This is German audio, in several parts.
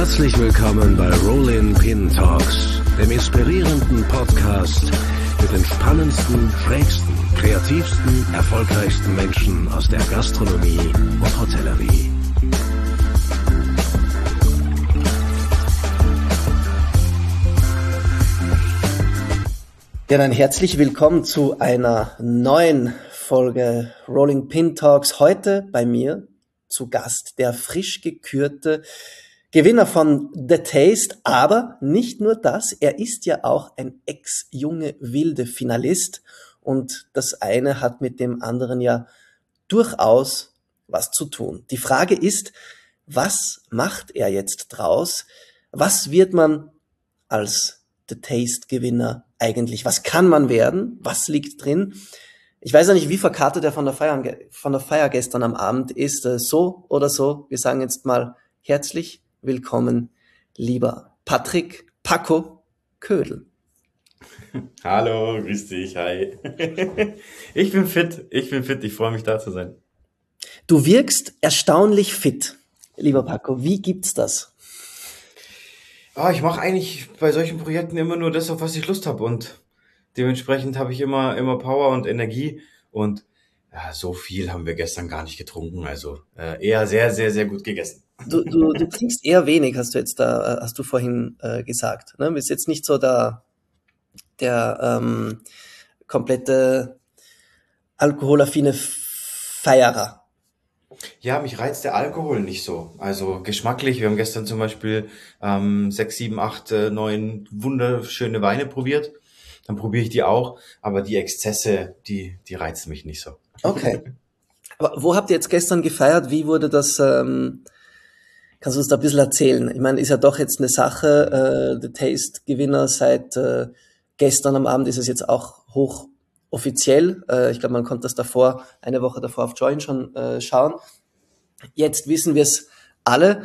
Herzlich willkommen bei Rollin Pin Talks, dem inspirierenden Podcast mit den spannendsten, schrägsten, kreativsten, erfolgreichsten Menschen aus der Gastronomie und Hotellerie. Ja, dann herzlich willkommen zu einer neuen Folge Rolling Pin Talks. Heute bei mir zu Gast der frisch gekürte Gewinner von The Taste, aber nicht nur das, er ist ja auch ein ex-junge wilde Finalist und das eine hat mit dem anderen ja durchaus was zu tun. Die Frage ist, was macht er jetzt draus? Was wird man als The Taste Gewinner eigentlich? Was kann man werden? Was liegt drin? Ich weiß ja nicht, wie verkatert er von der Feier gestern am Abend ist. So oder so. Wir sagen jetzt mal herzlich willkommen, lieber Patrick Paco Ködel. Hallo, grüß dich, hi. Ich bin fit, ich freue mich da zu sein. Du wirkst erstaunlich fit, lieber Paco. Wie gibt's das? Ich mache eigentlich bei solchen Projekten immer nur das, auf was ich Lust habe und dementsprechend habe ich immer Power und Energie und ja, so viel haben wir gestern gar nicht getrunken, also eher sehr, sehr, sehr gut gegessen. Du trinkst eher wenig, hast du vorhin gesagt. Ne? Bist jetzt nicht so der komplette alkoholaffine Feierer. Ja, mich reizt der Alkohol nicht so. Also geschmacklich, wir haben gestern zum Beispiel 6, 7, 8, 9 wunderschöne Weine probiert. Dann probiere ich die auch, aber die Exzesse, die reizen mich nicht so. Okay. Aber wo habt ihr jetzt gestern gefeiert? Wie wurde das, kannst du uns da ein bisschen erzählen? Ich meine, ist ja doch jetzt eine Sache, The Taste-Gewinner seit gestern am Abend ist es jetzt auch hochoffiziell. Ich glaube, man konnte das eine Woche davor auf Join schon schauen. Jetzt wissen wir es alle.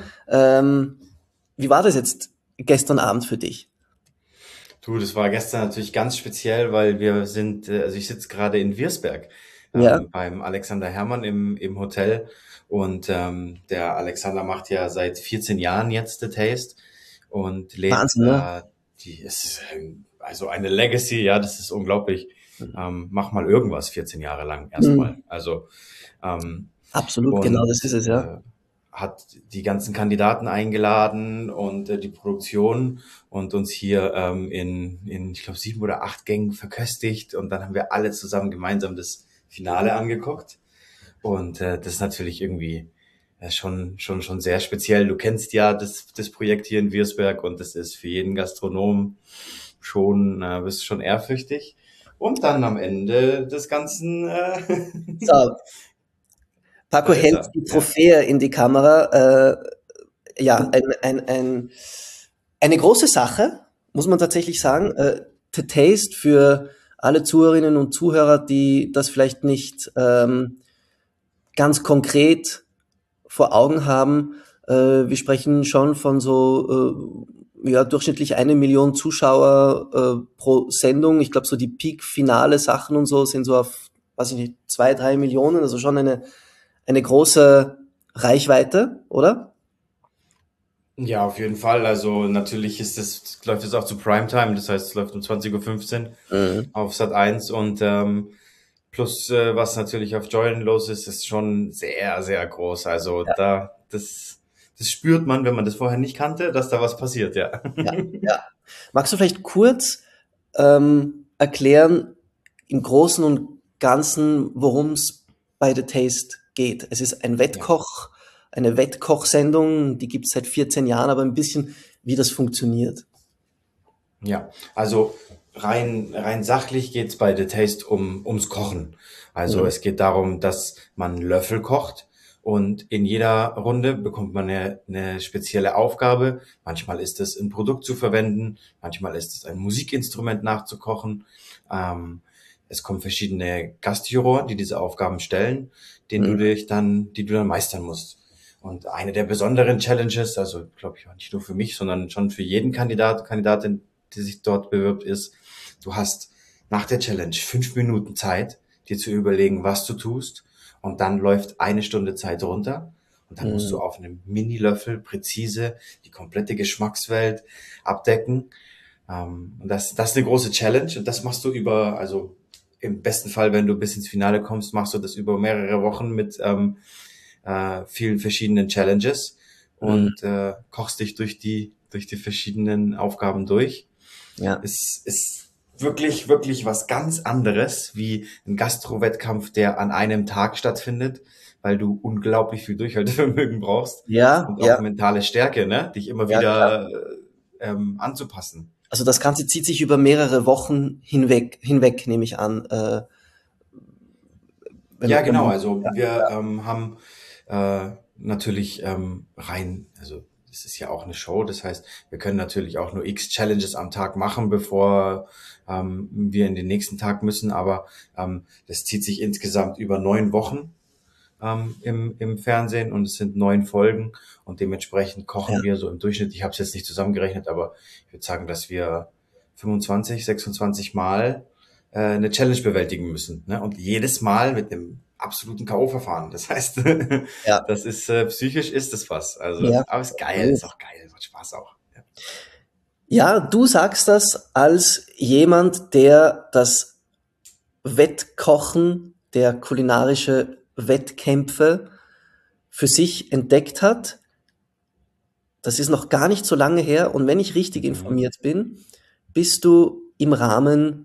Wie war das jetzt gestern Abend für dich? Du, das war gestern natürlich ganz speziell, weil ich sitze gerade in Wirsberg Ja. beim Alexander Herrmann im Hotel und der Alexander macht ja seit 14 Jahren jetzt The Taste und lädt Wahnsinn, ne? ist also eine Legacy, ja, das ist unglaublich. Mach mal irgendwas 14 Jahre lang erstmal. Also Absolut, genau, das ist es, ja. Hat die ganzen Kandidaten eingeladen und die Produktion und uns hier in ich glaube 7 oder 8 Gängen verköstigt und dann haben wir alle zusammen gemeinsam das Finale angeguckt und das ist natürlich irgendwie schon sehr speziell. Du kennst ja das Projekt hier in Wirsberg und das ist für jeden Gastronom bist schon ehrfürchtig und dann am Ende des Ganzen So, Paco hält die Trophäe in die Kamera. Ja, eine große Sache, muss man tatsächlich sagen. The Taste für alle Zuhörerinnen und Zuhörer, die das vielleicht nicht ganz konkret vor Augen haben. Wir sprechen schon von so durchschnittlich 1 Million Zuschauer pro Sendung. Ich glaube, so die Peak-Finale-Sachen und so sind so auf, weiß ich nicht, 2, 3 Millionen, also schon eine große Reichweite, oder? Ja, auf jeden Fall. Also natürlich läuft es auch zu Primetime, das heißt, es läuft um 20:15 Uhr auf Sat.1 und plus was natürlich auf Join los ist schon sehr, sehr groß. Also Ja. das spürt man, wenn man das vorher nicht kannte, dass da was passiert, ja. Ja. Magst du vielleicht kurz erklären, im Großen und Ganzen, worum es bei The Taste geht? Es ist eine Wettkochsendung, die gibt es seit 14 Jahren, aber ein bisschen, wie das funktioniert. Ja, also rein sachlich geht's bei The Taste ums Kochen. Also es geht darum, dass man Löffel kocht und in jeder Runde bekommt man eine spezielle Aufgabe. Manchmal ist es ein Produkt zu verwenden, manchmal ist es ein Musikinstrument nachzukochen. Es kommen verschiedene Gastjuroren, die diese Aufgaben stellen, die du dann meistern musst. Und eine der besonderen Challenges, also glaube ich auch nicht nur für mich, sondern schon für jeden Kandidatin, die sich dort bewirbt, ist, du hast nach der Challenge 5 Minuten Zeit, dir zu überlegen, was du tust. Und dann läuft 1 Stunde Zeit runter. Und dann musst du auf einem Mini-Löffel präzise die komplette Geschmackswelt abdecken. Und das ist eine große Challenge und das machst du also im besten Fall, wenn du bis ins Finale kommst, machst du das über mehrere Wochen mit vielen verschiedenen Challenges und kochst dich durch die verschiedenen Aufgaben durch. Ja. Es ist wirklich, wirklich was ganz anderes wie ein Gastro-Wettkampf, der an einem Tag stattfindet, weil du unglaublich viel Durchhaltevermögen brauchst Ja, und ja. auch mentale Stärke, ne, dich immer Ja, wieder anzupassen. Also das Ganze zieht sich über mehrere Wochen hinweg, nehme ich an. Ja, genau. Also wir haben natürlich also es ist ja auch eine Show, das heißt, wir können natürlich auch nur X Challenges am Tag machen, bevor wir in den nächsten Tag müssen, aber das zieht sich insgesamt über 9 Wochen im Fernsehen und es sind 9 Folgen und dementsprechend kochen wir so im Durchschnitt, ich habe es jetzt nicht zusammengerechnet, aber ich würde sagen, dass wir 25, 26 Mal eine Challenge bewältigen müssen, ne? Und jedes Mal mit einem absoluten K.O.-Verfahren. Das heißt, Ja. das ist psychisch ist das was. Also, Ja. aber ist geil, ist auch geil, macht Spaß auch. Ja. Ja, du sagst das als jemand, der das Wettkochen, der kulinarische Wettkämpfe für sich entdeckt hat. Das ist noch gar nicht so lange her und wenn ich richtig informiert bin, bist du im Rahmen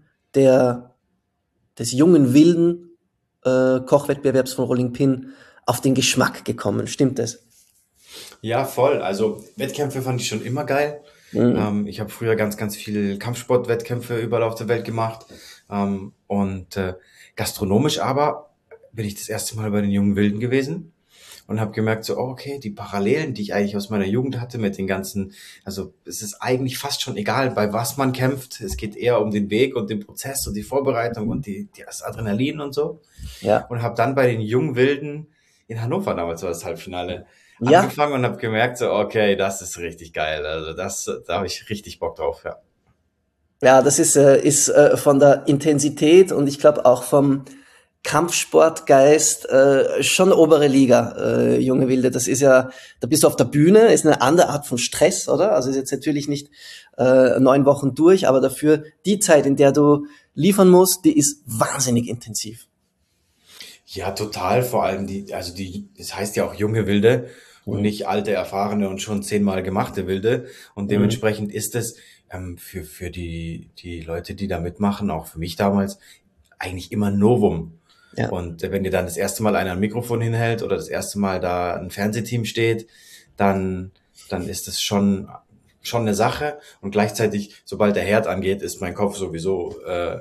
des jungen wilden Kochwettbewerbs von Rolling Pin auf den Geschmack gekommen. Stimmt das? Ja, voll. Also Wettkämpfe fand ich schon immer geil. Ich habe früher ganz, ganz viel Kampfsportwettkämpfe überall auf der Welt gemacht. Und gastronomisch aber bin ich das erste Mal bei den jungen Wilden gewesen und habe gemerkt, so, oh, okay, die Parallelen, die ich eigentlich aus meiner Jugend hatte mit den ganzen, also es ist eigentlich fast schon egal, bei was man kämpft. Es geht eher um den Weg und den Prozess und die Vorbereitung und das Adrenalin und so. Ja. Und habe dann bei den jungen Wilden in Hannover, damals war das Halbfinale, angefangen und habe gemerkt, so, okay, das ist richtig geil. Also da habe ich richtig Bock drauf, ja. Ja, das ist von der Intensität und ich glaube auch vom Kampfsportgeist schon obere Liga, junge Wilde. Das ist ja, da bist du auf der Bühne, ist eine andere Art von Stress, oder? Also ist jetzt natürlich nicht 9 Wochen durch, aber dafür die Zeit, in der du liefern musst, die ist wahnsinnig intensiv. Ja, total. Vor allem das heißt ja auch junge Wilde und nicht alte, erfahrene und schon 10-mal gemachte Wilde. Und dementsprechend ist es für die Leute, die da mitmachen, auch für mich damals, eigentlich immer ein Novum. Ja. Und wenn dir dann das erste Mal einer ein Mikrofon hinhält oder das erste Mal da ein Fernsehteam steht, dann ist das schon eine Sache. Und gleichzeitig, sobald der Herd angeht, ist mein Kopf sowieso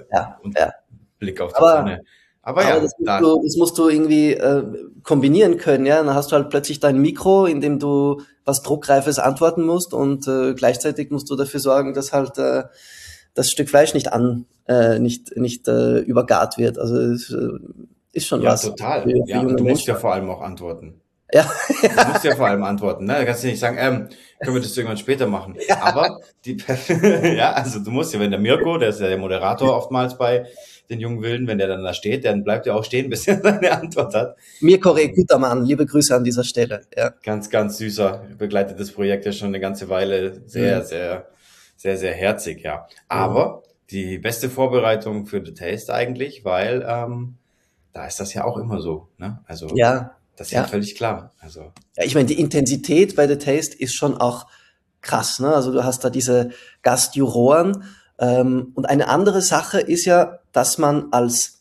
Blick auf die Pfanne. Aber ja, das musst du irgendwie kombinieren können, ja. Dann hast du halt plötzlich dein Mikro, in dem du was Druckreifes antworten musst und gleichzeitig musst du dafür sorgen, dass halt das Stück Fleisch nicht übergart wird. Also es ist schon was. Ja, total. Ja, und du musst ja vor allem auch antworten. Ja. Du musst ja vor allem antworten, ne? Da kannst du nicht sagen, können wir das irgendwann später machen. Ja. Aber also du musst ja, wenn der Mirko, der ist ja der Moderator oftmals bei den jungen Wilden, wenn der dann da steht, dann bleibt er auch stehen, bis er seine Antwort hat. Mirko guter Mann, liebe Grüße an dieser Stelle. Ja. Ganz, ganz süßer, begleitet das Projekt ja schon eine ganze Weile, sehr, sehr herzig, ja. Aber die beste Vorbereitung für The Taste eigentlich, weil da ist das ja auch immer so, ne? Also das ist ja völlig klar. Also ja, ich meine, die Intensität bei The Taste ist schon auch krass, ne? Also du hast da diese Gastjuroren und eine andere Sache ist ja, dass man als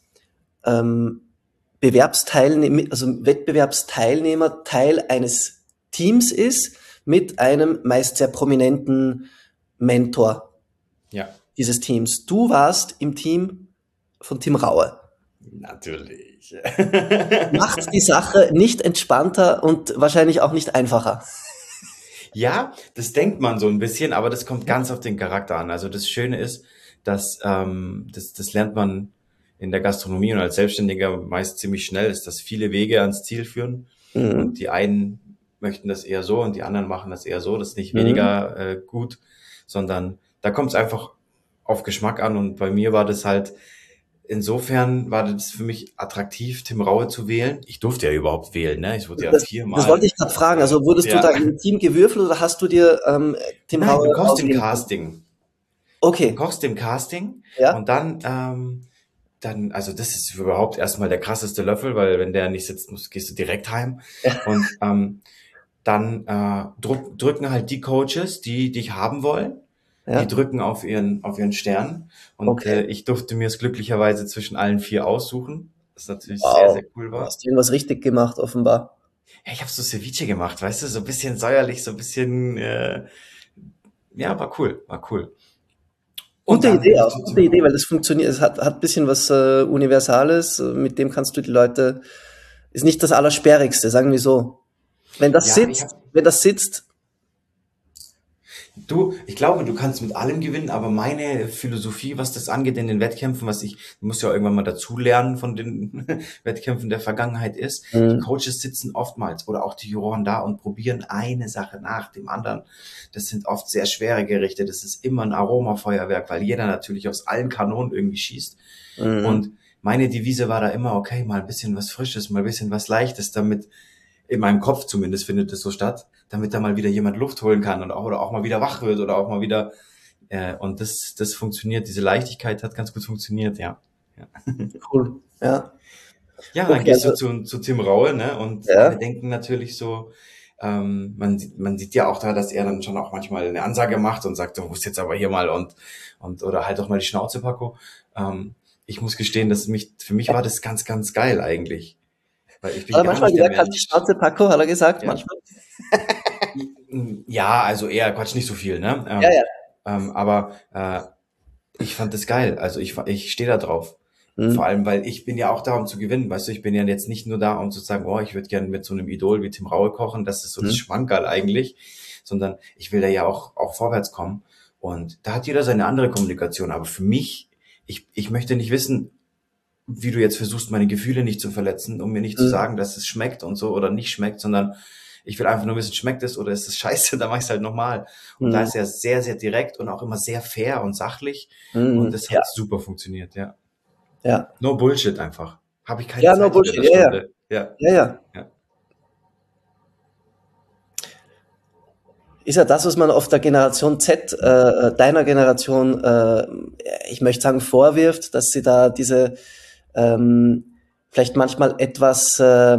Wettbewerbsteilnehmer Teil eines Teams ist mit einem meist sehr prominenten Mentor dieses Teams. Du warst im Team von Tim Raue. Natürlich. Macht die Sache nicht entspannter und wahrscheinlich auch nicht einfacher. Ja, das denkt man so ein bisschen, aber das kommt ganz auf den Charakter an. Also das Schöne ist, dass das lernt man in der Gastronomie und als Selbstständiger meist ziemlich schnell, ist, dass viele Wege ans Ziel führen. Und die einen möchten das eher so und die anderen machen das eher so. Das ist nicht weniger gut, sondern da kommt es einfach auf Geschmack an. Und bei mir war das halt insofern war das für mich attraktiv, Tim Raue zu wählen. Ich durfte ja überhaupt wählen, ne? Ich wurde ja Das wollte viermal. ich gerade fragen. Also wurdest du Ja. da im Team gewürfelt oder hast du dir Tim Nein, Raue du kochst im auswählen können? Casting. Du Okay, kochst im Casting ja, und dann, also das ist überhaupt erstmal der krasseste Löffel, weil wenn der nicht sitzt, gehst du direkt heim. Und dann drücken halt die Coaches, die dich haben wollen, die ja, drücken auf ihren Stern. Und okay. ich durfte mir es glücklicherweise zwischen allen 4 aussuchen, was natürlich sehr, Wow, sehr cool du war. hast irgendwas richtig gemacht, offenbar. Ja, ich habe so Ceviche gemacht, weißt du, so ein bisschen säuerlich, so ein bisschen, ja, war cool, war cool. Und Gute dann bin Idee ich auch, zu gute Tim Idee, weil Raue. das funktioniert, es hat ein bisschen was Universales, mit dem kannst du die Leute, ist nicht das Allersperrigste, sagen wir so. Ja, Wenn das sitzt, ich glaube, du kannst mit allem gewinnen, aber meine Philosophie, was das angeht in den Wettkämpfen, du musst ja irgendwann mal dazulernen von den Wettkämpfen der Vergangenheit ist, die mh, Coaches sitzen oftmals oder auch die Juroren da und probieren eine Sache nach dem anderen. Das sind oft sehr schwere Gerichte, das ist immer ein Aromafeuerwerk, weil jeder natürlich aus allen Kanonen irgendwie schießt. mh, Und meine Devise war da immer, okay, mal ein bisschen was Frisches, mal ein bisschen was Leichtes, damit in meinem Kopf zumindest findet es so statt, damit da mal wieder jemand Luft holen kann oder auch mal wieder wach wird oder auch mal wieder, und das funktioniert, diese Leichtigkeit hat ganz gut funktioniert, ja. Ja, cool, ja. ja dann Okay, gehst du also, zu Tim Raue, ne, und alle ja, denken natürlich so, man sieht ja auch da, dass er dann schon auch manchmal eine Ansage macht und sagt, du musst jetzt aber hier mal oder halt doch mal die Schnauze, Paco. Ich muss gestehen, für mich war das ganz, ganz geil eigentlich, weil ich hat bin er gar manchmal nicht der gesagt, halt die Mensch. Schnauze, Paco, hat er gesagt, Ja. manchmal? Ja, also eher Quatsch, nicht so viel, ne? Ja, ja. Aber ich fand das geil. Also ich stehe da drauf. Vor Mhm. allem, weil ich bin ja auch da, um zu gewinnen. Weißt du, ich bin ja jetzt nicht nur da, um zu sagen, oh, ich würde gerne mit so einem Idol wie Tim Raue kochen. Das ist so das Mhm. Schmankerl eigentlich. Sondern ich will da ja auch vorwärts kommen. Und da hat jeder seine andere Kommunikation. Aber für mich, ich möchte nicht wissen, wie du jetzt versuchst, meine Gefühle nicht zu verletzen, um mir nicht zu Mhm. sagen, dass es schmeckt und so oder nicht schmeckt, sondern ich will einfach nur wissen, schmeckt es oder ist es scheiße, dann mach ich es halt nochmal. Und da Mhm. ist er sehr, sehr direkt und auch immer sehr fair und sachlich und Mhm. das Ja, hat super funktioniert, ja. ja. No Bullshit einfach. Habe ich keine Ja, no Zeit in der Bullshit. Ja, ja. Stunde. Ja, Ja, ja. ja. Ist ja das, was man oft der Generation Z, deiner Generation, ich möchte sagen, vorwirft, dass sie da diese vielleicht manchmal etwas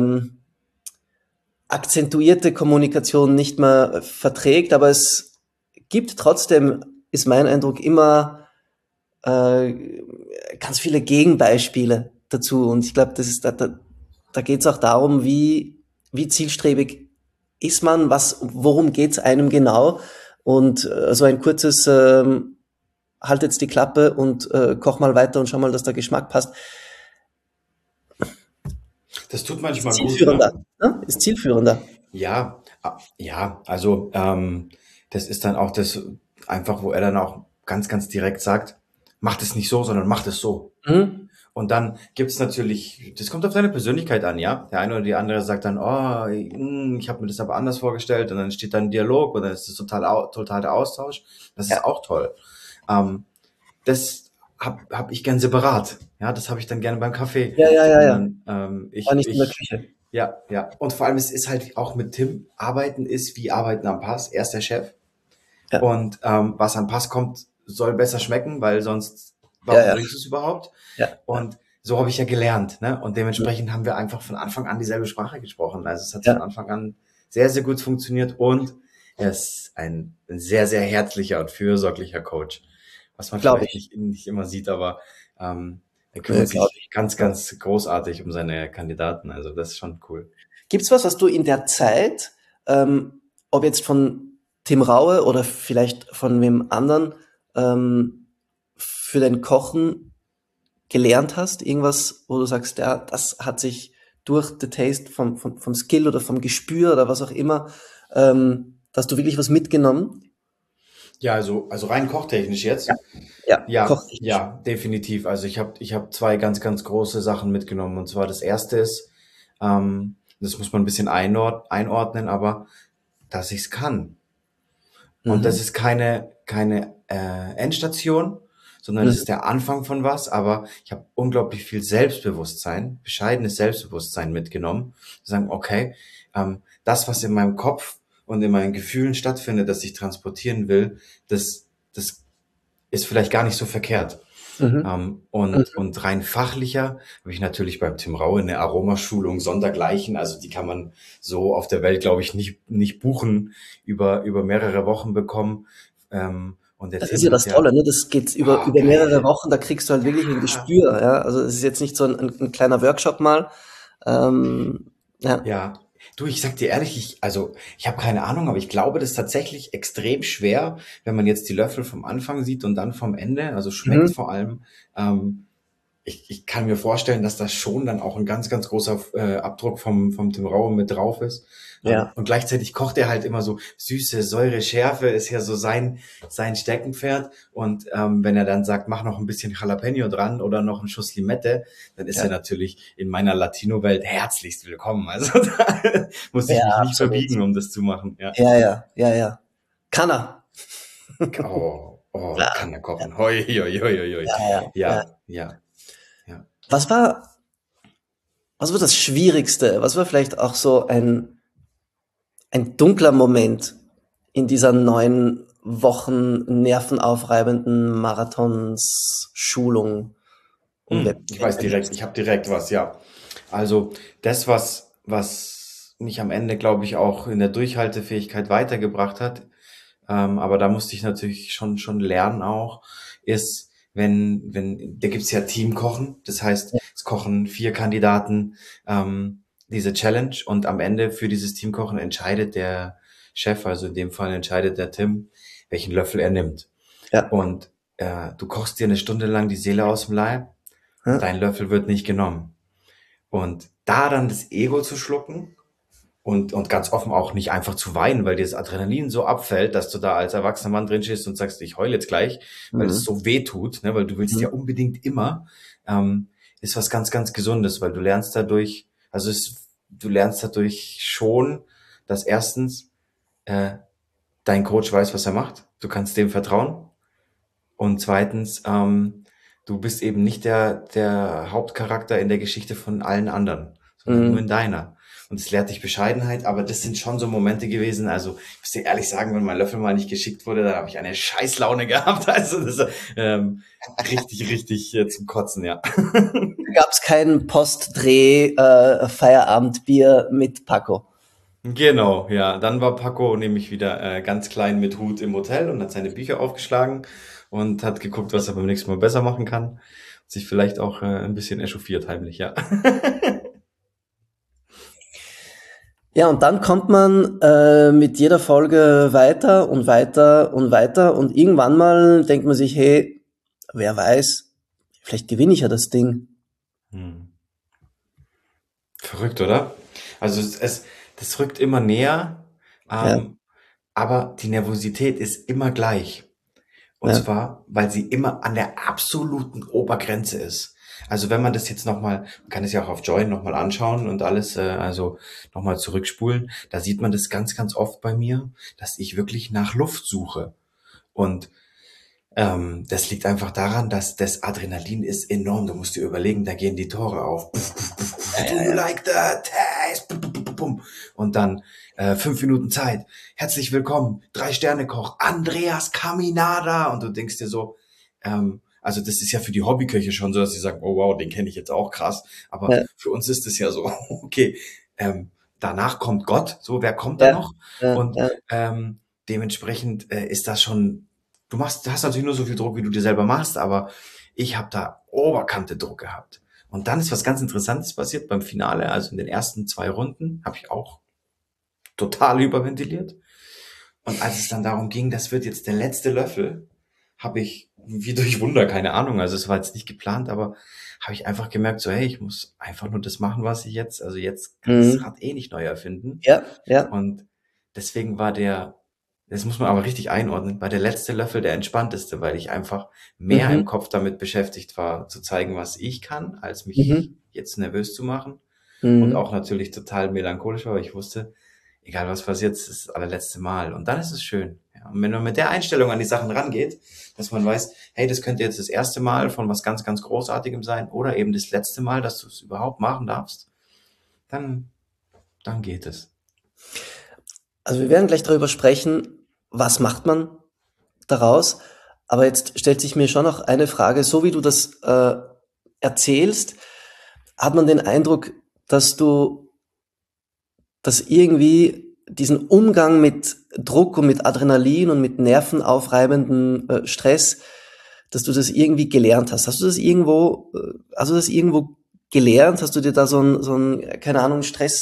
akzentuierte Kommunikation nicht mehr verträgt, aber es gibt trotzdem, ist mein Eindruck, immer äh, ganz viele Gegenbeispiele dazu. Und ich glaube, da geht es auch darum, wie zielstrebig ist man, worum geht es einem genau. Und so ein kurzes halt jetzt die Klappe und koch mal weiter und schau mal, dass der Geschmack passt, Das tut ist manchmal gut, ne? zielführender. Ne? Ist zielführender. Ja, ja, also das ist dann auch das einfach, wo er dann auch ganz, ganz direkt sagt, macht es nicht so, sondern macht es so. Mhm. Und dann gibt's natürlich, das kommt auf deine Persönlichkeit an, ja. Der eine oder die andere sagt dann, oh, ich habe mir das aber anders vorgestellt und dann steht dann ein Dialog und dann ist das total der Austausch. Das ist Ja, auch toll. Ähm, das hab ich gern separat. Ja, das habe ich dann gerne beim Kaffee. ja, ja, ja, ja. Sondern War nicht in der Küche. ja, ja. Und vor allem, es ist halt auch mit Tim, Arbeiten ist wie Arbeiten am Pass. Er ist der Chef. Ja, Und was am Pass kommt, soll besser schmecken, weil sonst, ja, warum ja, bringst du es überhaupt? ja. Und so habe ich ja gelernt, ne? Und dementsprechend haben wir einfach von Anfang an dieselbe Sprache gesprochen. Also es hat von Ja, Anfang an sehr, sehr gut funktioniert und er ist ein sehr, sehr herzlicher und fürsorglicher Coach, was man glaube vielleicht ich. nicht immer sieht, aber er Ja, kümmert glaube sich ich. ganz, Ja. ganz großartig um seine Kandidaten. Also das ist schon cool. Gibt's was du in der Zeit, ob jetzt von Tim Raue oder vielleicht von wem anderen, für dein Kochen gelernt hast? Irgendwas, wo du sagst, ja, das hat sich durch The Taste vom Skill oder vom Gespür oder was auch immer, da hast du wirklich was mitgenommen? Ja, also rein kochtechnisch Ja, jetzt. ja, Ja, kochtechnisch. ja, definitiv. Also ich hab zwei ganz, ganz große Sachen mitgenommen. Und zwar das erste ist, das muss man ein bisschen einordnen, aber dass ich's kann. Und das Mhm. ist keine Endstation, sondern es ist der Anfang von was, aber ich habe unglaublich viel Selbstbewusstsein, bescheidenes Selbstbewusstsein mitgenommen, zu sagen, okay, das, was in meinem Kopf und in meinen Gefühlen stattfindet, das ich transportieren will, das ist vielleicht gar nicht so verkehrt. Mhm. Und rein fachlicher habe ich natürlich beim Tim Raue eine Aromaschulung sondergleichen. Also die kann man so auf der Welt, glaube ich, nicht buchen, über mehrere Wochen bekommen. Und der Das ist Tim ja hat das Tolle, ne? Das geht über mehrere geil. Wochen, da kriegst du halt wirklich ein Ja, Gespür, ja. Also es ist jetzt nicht so ein kleiner Workshop mal. Ja. ja. Du, ich sag dir ehrlich, ich habe keine Ahnung, aber ich glaube, das ist tatsächlich extrem schwer, wenn man jetzt die Löffel vom Anfang sieht und dann vom Ende, also schmeckt Mhm. vor allem. Ähm, ich kann mir vorstellen, dass das schon dann auch ein ganz, ganz großer Abdruck vom Tim Raue mit drauf ist. Ja. Und gleichzeitig kocht er halt immer so Süße, Säure, Schärfe ist ja so sein Steckenpferd. Und wenn er dann sagt, mach noch ein bisschen Jalapeno dran oder noch einen Schuss Limette, dann ist er Ja. natürlich in meiner Latino-Welt herzlichst willkommen. Also da muss ich mich Ja, nicht absolut. verbiegen, um das zu machen. Ja. Ja. Kann er. Kann er kochen. Hoi, hoi, hoi, hoi, hoi. Ja. Ja, ja, ja. Was war, was war das Schwierigste? Was war vielleicht auch so ein dunkler Moment in dieser 9 Wochen nervenaufreibenden Marathons, Schulung und Ich weiß direkt, ich habe direkt was, ja. Also das, was mich am Ende, glaube ich, auch in der Durchhaltefähigkeit weitergebracht hat, aber da musste ich natürlich schon lernen auch, ist, da gibt's ja Teamkochen, das heißt, es kochen 4 Kandidaten diese Challenge und am Ende für dieses Teamkochen entscheidet der Chef, also in dem Fall entscheidet der Tim, welchen Löffel er nimmt. Ja. Und du kochst dir eine Stunde lang die Seele aus dem Leib und Ja. dein Löffel wird nicht genommen. Und da dann das Ego zu schlucken und ganz offen auch nicht einfach zu weinen, weil dir das Adrenalin so abfällt, dass du da als erwachsener Mann drin stehst und sagst, ich heule jetzt gleich, weil es Mhm. so weh tut, ne, weil du willst ja Mhm. unbedingt immer, ist was ganz, ganz Gesundes, weil du lernst dadurch, du lernst dadurch schon, dass erstens dein Coach weiß, was er macht, du kannst dem vertrauen und zweitens, du bist eben nicht der Hauptcharakter in der Geschichte von allen anderen, sondern nur Mhm. in deiner. Und es lehrt dich Bescheidenheit, aber das sind schon so Momente gewesen. Also, ich muss dir ehrlich sagen, wenn mein Löffel mal nicht geschickt wurde, dann habe ich eine Scheißlaune gehabt. Also, das richtig zum Kotzen, ja. Da gab's kein Postdreh Feierabendbier mit Paco. Genau, ja. Dann war Paco nämlich wieder ganz klein mit Hut im Hotel und hat seine Bücher aufgeschlagen und hat geguckt, was er beim nächsten Mal besser machen kann. Sich vielleicht auch ein bisschen echauffiert heimlich, ja. Ja, und dann kommt man mit jeder Folge weiter und weiter und weiter und irgendwann mal denkt man sich, hey, wer weiß, vielleicht gewinne ich ja das Ding. Hm. Verrückt, oder? Also das rückt immer näher, Ja, aber die Nervosität ist immer gleich. Und ja. zwar, weil sie immer an der absoluten Obergrenze ist. Also wenn man das jetzt nochmal, man kann es ja auch auf Join nochmal anschauen und alles, also nochmal zurückspulen, da sieht man das ganz, ganz oft bei mir, dass ich wirklich nach Luft suche. Und das liegt einfach daran, dass das Adrenalin ist enorm. Du musst dir überlegen, da gehen die Tore auf. Do you like the taste? Und dann 5 Minuten Zeit. Herzlich willkommen, 3-Sterne-Koch, Andreas Caminada. Und du denkst dir so, also das ist ja für die Hobbyköche schon so, dass sie sagen, oh wow, den kenne ich jetzt auch krass. Aber Ja, für uns ist es ja so, okay, danach kommt Gott. So, wer kommt da ja, noch? ja, Und ja. dementsprechend ist das schon. Du hast natürlich nur so viel Druck, wie du dir selber machst, aber ich habe da Oberkante Druck gehabt. Und dann ist was ganz Interessantes passiert beim Finale, also in den ersten 2 Runden habe ich auch total hyperventiliert. Und als es dann darum ging, das wird jetzt der letzte Löffel, habe ich wie durch Wunder, keine Ahnung, also es war jetzt nicht geplant, aber habe ich einfach gemerkt, so hey, ich muss einfach nur das machen, was ich jetzt, also jetzt kann ich das Mhm. Rad eh nicht neu erfinden. Ja. Und deswegen das muss man aber richtig einordnen, war der letzte Löffel der entspannteste, weil ich einfach mehr im Mhm. Kopf damit beschäftigt war, zu zeigen, was ich kann, als mich Mhm. jetzt nervös zu machen. Und Mhm. auch natürlich total melancholisch war, weil ich wusste, egal was passiert, es ist das allerletzte Mal. Und dann ist es schön. Ja. Und wenn man mit der Einstellung an die Sachen rangeht, dass man weiß, hey, das könnte jetzt das erste Mal von was ganz, ganz Großartigem sein oder eben das letzte Mal, dass du es überhaupt machen darfst, dann geht es. Also wir werden gleich darüber sprechen, was macht man daraus? Aber jetzt stellt sich mir schon noch eine Frage, so wie du das erzählst, hat man den Eindruck, dass du das irgendwie diesen Umgang mit Druck und mit Adrenalin und mit nervenaufreibenden Stress, dass du das irgendwie gelernt hast. Hast du das irgendwo gelernt? Hast du dir da so ein keine Ahnung,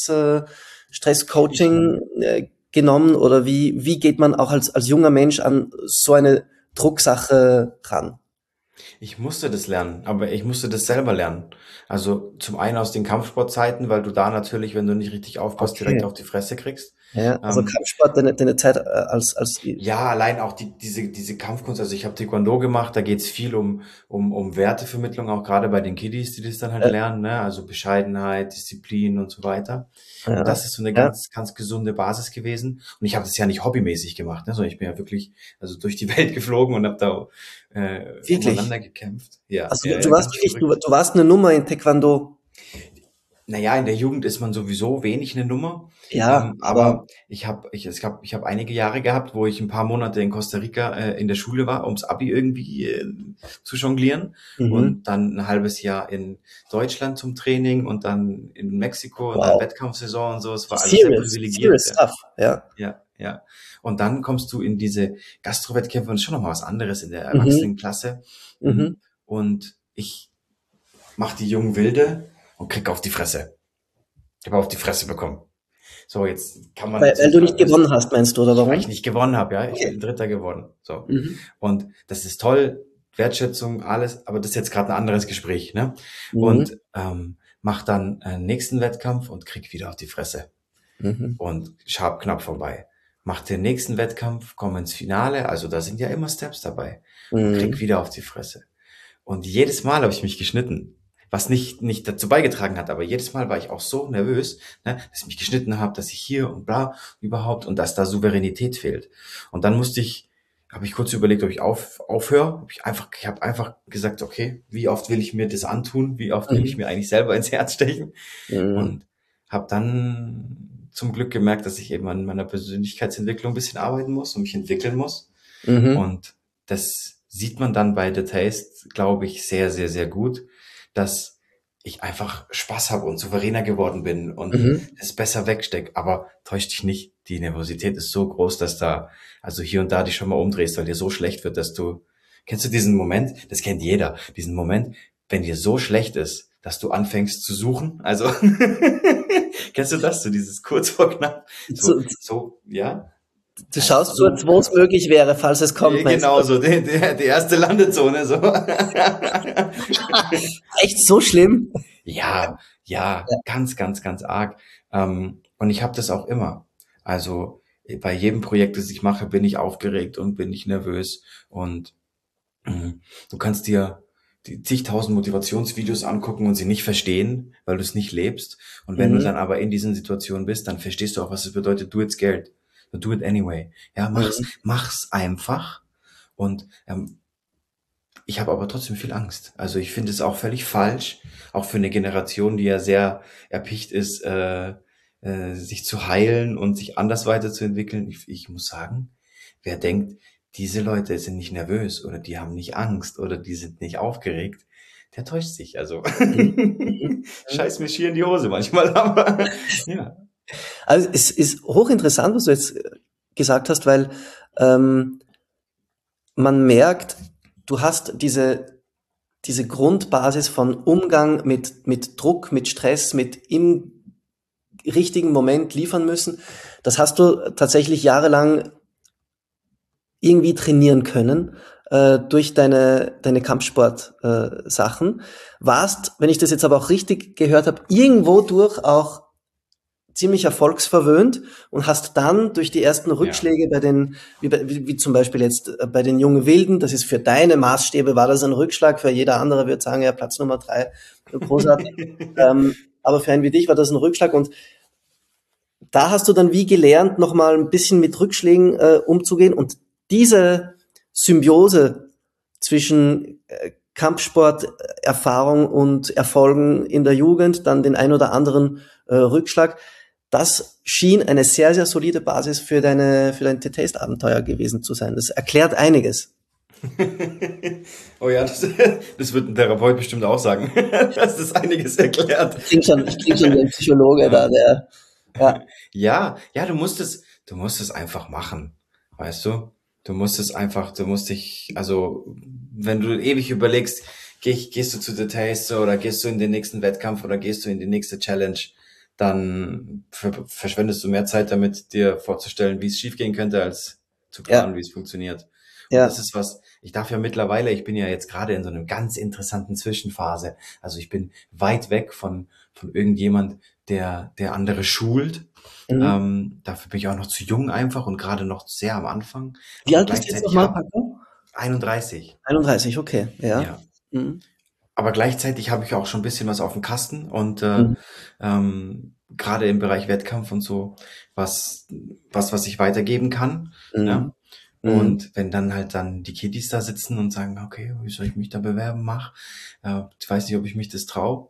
Stresscoaching genommen? Oder wie geht man auch als junger Mensch an so eine Drucksache ran? Ich musste das lernen, aber ich musste das selber lernen. Also zum einen aus den Kampfsportzeiten, weil du da natürlich, wenn du nicht richtig aufpasst, direkt auf die Fresse kriegst. Ja, also Kampfsport, deine Zeit als Ja, allein auch diese Kampfkunst. Also ich habe Taekwondo gemacht, da geht's viel um Wertevermittlung, auch gerade bei den Kiddies, die das dann halt lernen, ne? Also Bescheidenheit, Disziplin und so weiter. Ja. Und das ist so eine ganz, ganz gesunde Basis gewesen. Und ich habe das ja nicht hobbymäßig gemacht, ne? Sondern ich bin ja wirklich also durch die Welt geflogen und habe da umeinander gekämpft. Ja. Also du warst eine Nummer in Taekwondo. Naja, in der Jugend ist man sowieso wenig eine Nummer. Ja, aber ich hab einige Jahre gehabt, wo ich ein paar Monate in Costa Rica in der Schule war, ums Abi irgendwie zu jonglieren. Und dann ein halbes Jahr in Deutschland zum Training und dann in Mexiko und dann Wettkampfsaison und so. Es war alles sehr privilegiert. Serious stuff, ja. Ja. Und dann kommst du in diese Gastro-Wettkämpfe und ist schon noch mal was anderes in der Erwachsenenklasse. Und ich mach die jungen Wilde und krieg auf die Fresse. Ich habe auf die Fresse bekommen. So, jetzt kann man... Weil du nicht gewonnen hast, meinst du, oder warum? Weil ich nicht gewonnen habe, ja. Ich bin Dritter geworden. So. Und das ist toll, Wertschätzung, alles, aber das ist jetzt gerade ein anderes Gespräch, ne? Und mach dann nächsten Wettkampf und krieg wieder auf die Fresse. Und scharf knapp vorbei. Mach den nächsten Wettkampf, komm ins Finale, also da sind ja immer Steps dabei. Und krieg wieder auf die Fresse. Und jedes Mal habe ich mich geschnitten. Was nicht dazu beigetragen hat, aber jedes Mal war ich auch so nervös, ne, dass ich mich geschnitten habe, dass ich hier und bla überhaupt und dass da Souveränität fehlt. Und dann habe ich kurz überlegt, ob ich aufhöre. Ich habe einfach gesagt, okay, wie oft will ich mir das antun? Wie oft will ich mir eigentlich selber ins Herz stechen? Und habe dann zum Glück gemerkt, dass ich eben an meiner Persönlichkeitsentwicklung ein bisschen arbeiten muss und mich entwickeln muss. Und das sieht man dann bei The Taste, glaube ich, sehr, sehr, sehr gut, dass ich einfach Spaß habe und souveräner geworden bin und es besser wegstecke. Aber täusch dich nicht, die Nervosität ist so groß, dass da also hier und da dich schon mal umdrehst, weil dir so schlecht wird, kennst du diesen Moment? Das kennt jeder, diesen Moment, wenn dir so schlecht ist, dass du anfängst zu suchen. Also kennst du das, so dieses kurz vor knapp? So, ja. Du schaust so, als wo es möglich wäre, falls es kommt. Genau, so die erste Landezone. So. Echt so schlimm? Ja, ganz, ganz, ganz arg. Und ich habe das auch immer. Also bei jedem Projekt, das ich mache, bin ich aufgeregt und bin ich nervös. Und du kannst dir die zigtausend Motivationsvideos angucken und sie nicht verstehen, weil du es nicht lebst. Und wenn du dann aber in diesen Situationen bist, dann verstehst du auch, was es bedeutet, do it's Geld. Do it anyway. Ja, mach's einfach. Und ich habe aber trotzdem viel Angst. Also ich finde es auch völlig falsch, auch für eine Generation, die ja sehr erpicht ist, sich zu heilen und sich anders weiterzuentwickeln. Ich muss sagen, wer denkt, diese Leute sind nicht nervös oder die haben nicht Angst oder die sind nicht aufgeregt, der täuscht sich. Also scheiß mir schier in die Hose manchmal, aber ja. Also es ist hochinteressant, was du jetzt gesagt hast, weil man merkt, du hast diese Grundbasis von Umgang mit Druck, mit Stress, mit im richtigen Moment liefern müssen. Das hast du tatsächlich jahrelang irgendwie trainieren können durch deine Kampfsport-Sachen. Warst, wenn ich das jetzt aber auch richtig gehört habe, irgendwo durch auch ziemlich erfolgsverwöhnt und hast dann durch die ersten Rückschläge bei den, wie zum Beispiel jetzt bei den jungen Wilden, das ist für deine Maßstäbe, war das ein Rückschlag, für jeder andere wird sagen, ja, Platz Nummer 3, großartig. Aber für einen wie dich war das ein Rückschlag und da hast du dann wie gelernt, nochmal ein bisschen mit Rückschlägen umzugehen und diese Symbiose zwischen Kampfsporterfahrung und Erfolgen in der Jugend, dann den ein oder anderen Rückschlag, das schien eine sehr, sehr solide Basis für dein The-Taste-Abenteuer gewesen zu sein. Das erklärt einiges. Oh ja, das wird ein Therapeut bestimmt auch sagen, dass das einiges erklärt. Ich klinge schon wie ein Psychologe da, Ja, du musst es einfach machen, weißt du? Also, wenn du ewig überlegst, gehst du zu The Taste oder gehst du in den nächsten Wettkampf oder gehst du in die nächste Challenge, dann verschwendest du mehr Zeit damit, dir vorzustellen, wie es schiefgehen könnte, als zu planen, wie es funktioniert. Und das ist ich darf ja mittlerweile, ich bin ja jetzt gerade in so einer ganz interessanten Zwischenphase. Also ich bin weit weg von irgendjemand, der andere schult. Dafür bin ich auch noch zu jung einfach und gerade noch sehr am Anfang. Wie alt bist du jetzt nochmal, Paco? 31. 31, okay, ja. Ja. Mhm. Aber gleichzeitig habe ich auch schon ein bisschen was auf dem Kasten und gerade im Bereich Wettkampf und so, was ich weitergeben kann. Ja. Und wenn dann halt dann die Kiddies da sitzen und sagen, okay, wie soll ich mich da bewerben, ich weiß nicht, ob ich mich das traue.